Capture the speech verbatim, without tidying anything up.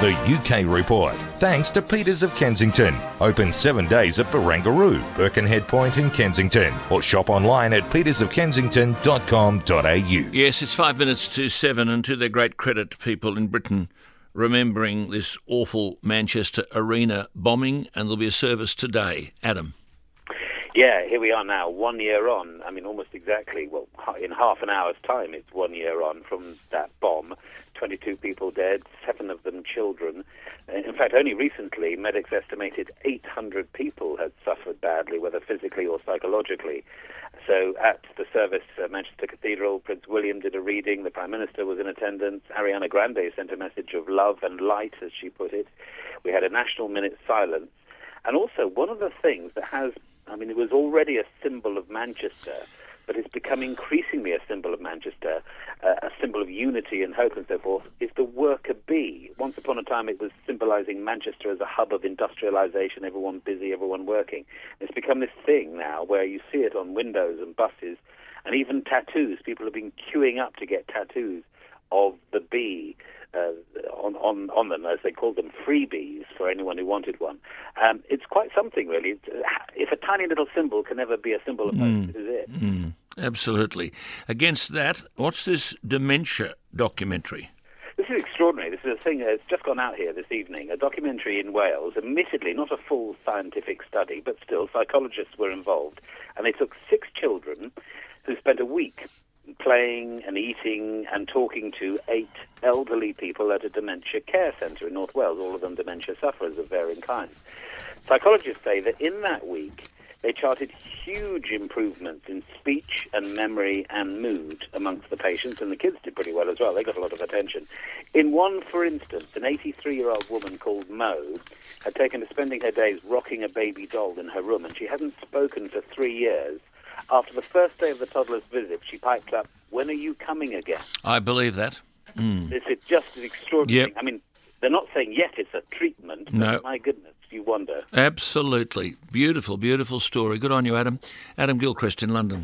The U K Report, thanks to Peters of Kensington. Open seven days at Barangaroo, Birkenhead Point in Kensington, or shop online at peters of kensington dot com dot a u. Yes, it's five minutes to seven, and to their great credit, people in Britain remembering this awful Manchester Arena bombing, and there'll be a service today. Adam. Yeah, here we are now, one year on. I mean, almost exactly, well, in half an hour's time, it's one year on from that bomb. twenty-two people dead, seven of them children. In fact, only recently, medics estimated eight hundred people had suffered badly, whether physically or psychologically. So at the service at Manchester Cathedral, Prince William did a reading, the Prime Minister was in attendance, Ariana Grande sent a message of love and light, as she put it. We had a national minute silence. And also, one of the things that has, I mean, it was already a symbol of Manchester, but it's become increasingly a symbol of Manchester, uh, a symbol of unity and hope and so forth, is the worker bee. Once upon a time, it was symbolising Manchester as a hub of industrialisation, everyone busy, everyone working. It's become this thing now where you see it on windows and buses, and even tattoos. People have been queuing up to get tattoos of the bee uh, on, on, on them, as they called them, freebies for anyone who wanted one. Um, it's quite something, really. It's, uh, if a tiny little symbol can never be a symbol of hope, Mm. this is it. Mm. Absolutely. Against that, what's this dementia documentary? This is extraordinary. This is a thing that's just gone out here this evening, a documentary in Wales, admittedly not a full scientific study, but still psychologists were involved, and they took six children who spent a week playing and eating and talking to eight elderly people at a dementia care centre in North Wales, all of them dementia sufferers of varying kinds. Psychologists say that in that week, they charted huge improvements in speech and memory and mood amongst the patients, and the kids did pretty well as well. They got a lot of attention. In one, for instance, an eighty-three-year-old woman called Mo had taken to spending her days rocking a baby doll in her room, and she hadn't spoken for three years. After the first day of the toddler's visit, she piped up, "When are you coming again?" I believe that. Mm. It's it's just an extraordinary Yep. thing. I mean, they're not saying yet it's a treatment, but No. my goodness, you wonder. Absolutely. Beautiful, beautiful story. Good on you, Adam. Adam Gilchrist in London.